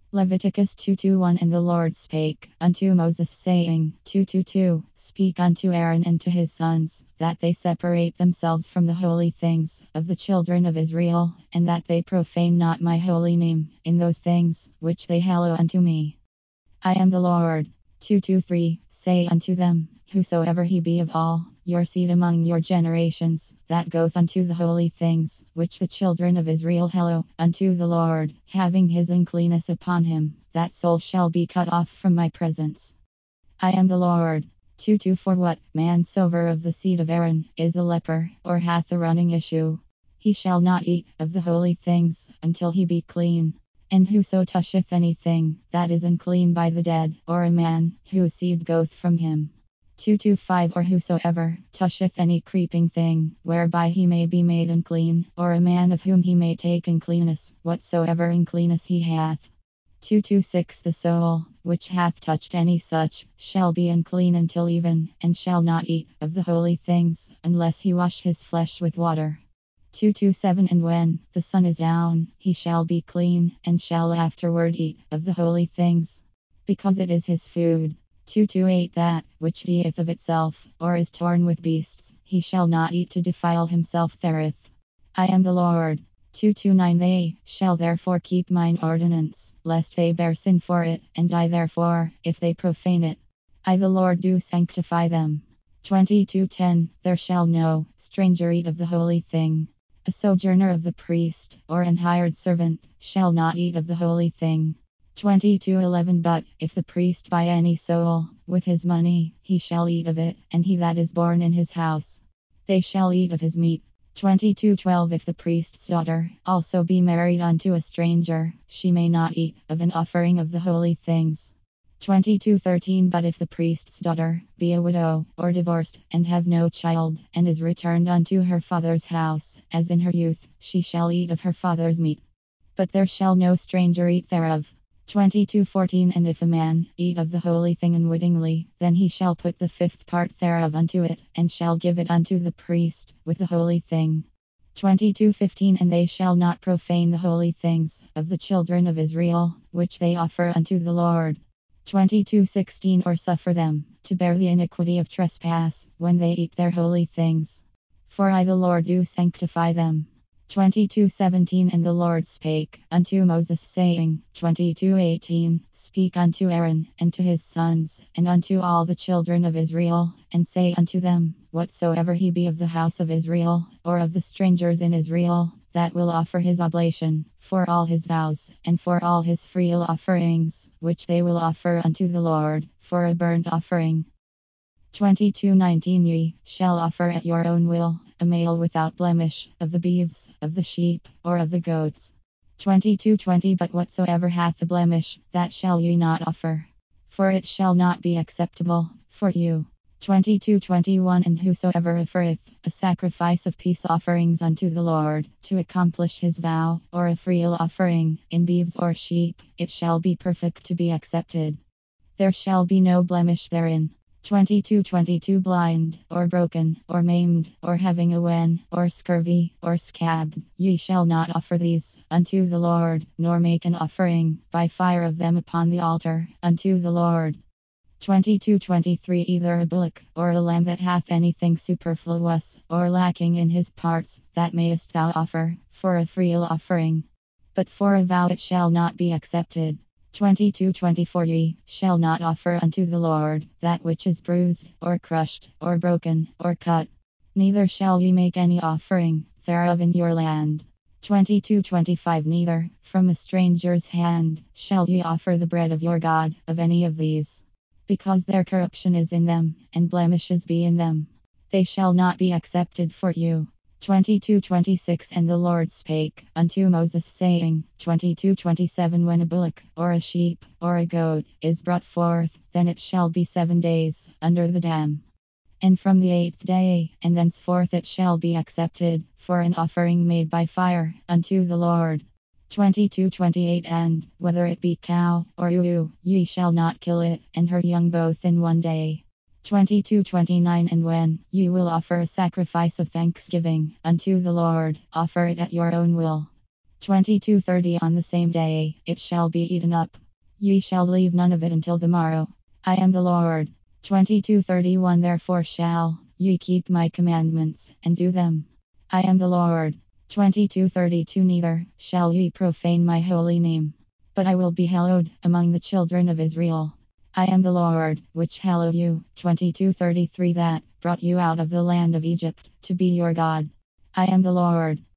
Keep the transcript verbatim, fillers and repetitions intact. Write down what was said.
Leviticus two twenty-one. And the Lord spake unto Moses, saying, two twenty-two Speak unto Aaron and to his sons, that they separate themselves from the holy things of the children of Israel, and that they profane not my holy name in those things which they hallow unto me. I am the Lord. two twenty-three Say unto them, whosoever he be of all your seed among your generations, that goeth unto the holy things which the children of Israel hallow unto the Lord, having his uncleanness upon him, that soul shall be cut off from my presence. I am the Lord. two twenty-four What man soever of the seed of Aaron is a leper, or hath a running issue, he shall not eat of the holy things until he be clean. And whoso toucheth anything that is unclean by the dead, or a man whose seed goeth from him. two twenty-five Or whosoever toucheth any creeping thing, whereby he may be made unclean, or a man of whom he may take uncleanness, whatsoever uncleanness he hath. two twenty-six The soul which hath touched any such shall be unclean until even, and shall not eat of the holy things, unless he wash his flesh with water. two twenty-seven And when the sun is down, he shall be clean, and shall afterward eat of the holy things, because it is his food. two twenty-eight That which dieth of itself, or is torn with beasts, he shall not eat to defile himself therewith. I am the Lord. two twenty-nine They shall therefore keep mine ordinance, lest they bear sin for it, and die therefore, if they profane it. I the Lord do sanctify them. twenty-two ten There shall no stranger eat of the holy thing. A sojourner of the priest, or an hired servant, shall not eat of the holy thing. twenty-two eleven But if the priest buy any soul with his money, he shall eat of it, and he that is born in his house, they shall eat of his meat. twenty-two twelve If the priest's daughter also be married unto a stranger, she may not eat of an offering of the holy things. twenty-two thirteen But if the priest's daughter be a widow, or divorced, and have no child, and is returned unto her father's house, as in her youth, she shall eat of her father's meat. But there shall no stranger eat thereof. twenty-two fourteen And if a man eat of the holy thing unwittingly, then he shall put the fifth part thereof unto it, and shall give it unto the priest with the holy thing. twenty-two fifteen And they shall not profane the holy things of the children of Israel, which they offer unto the Lord. twenty-two sixteen Or suffer them to bear the iniquity of trespass when they eat their holy things. For I the Lord do sanctify them. twenty-two seventeen And the Lord spake unto Moses, saying, twenty-two eighteen Speak unto Aaron and to his sons, and unto all the children of Israel, and say unto them, whatsoever he be of the house of Israel, or of the strangers in Israel, that will offer his oblation, for all his vows, and for all his free will offerings, which they will offer unto the Lord, for a burnt offering. twenty-two nineteen Ye shall offer at your own will a male without blemish, of the beeves, of the sheep, or of the goats. twenty-two twenty But whatsoever hath a blemish, that shall ye not offer, for it shall not be acceptable for you. twenty-two twenty-one And whosoever offereth a sacrifice of peace offerings unto the Lord, to accomplish his vow, or a free will offering, in beeves or sheep, it shall be perfect to be accepted. There shall be no blemish therein. twenty-two twenty-two Blind, or broken, or maimed, or having a wen, or scurvy, or scab, ye shall not offer these unto the Lord, nor make an offering by fire of them upon the altar unto the Lord. twenty-two twenty-three Either a bullock, or a lamb that hath anything superfluous, or lacking in his parts, that mayest thou offer, for a free will offering. But for a vow it shall not be accepted. twenty-two twenty-four Ye shall not offer unto the Lord that which is bruised, or crushed, or broken, or cut. Neither shall ye make any offering thereof in your land. twenty-two twenty-five Neither from a stranger's hand shall ye offer the bread of your God of any of these, because their corruption is in them, and blemishes be in them. They shall not be accepted for you. twenty-two twenty-six And the Lord spake unto Moses, saying, twenty-two twenty-seven When a bullock, or a sheep, or a goat, is brought forth, then it shall be seven days under the dam. And from the eighth day, and thenceforth it shall be accepted, for an offering made by fire unto the Lord. twenty-two twenty-eight And whether it be cow, or ewe, ye shall not kill it, and her young both in one day. twenty-two twenty-nine And when ye will offer a sacrifice of thanksgiving unto the Lord, offer it at your own will. twenty-two thirty On the same day it shall be eaten up. Ye shall leave none of it until the morrow. I am the Lord. twenty-two thirty-one Therefore shall ye keep my commandments, and do them. I am the Lord. twenty-two thirty-two Neither shall ye profane my holy name, but I will be hallowed among the children of Israel. I am the Lord, which hallow you. twenty-two thirty-three That brought you out of the land of Egypt, to be your God. I am the Lord.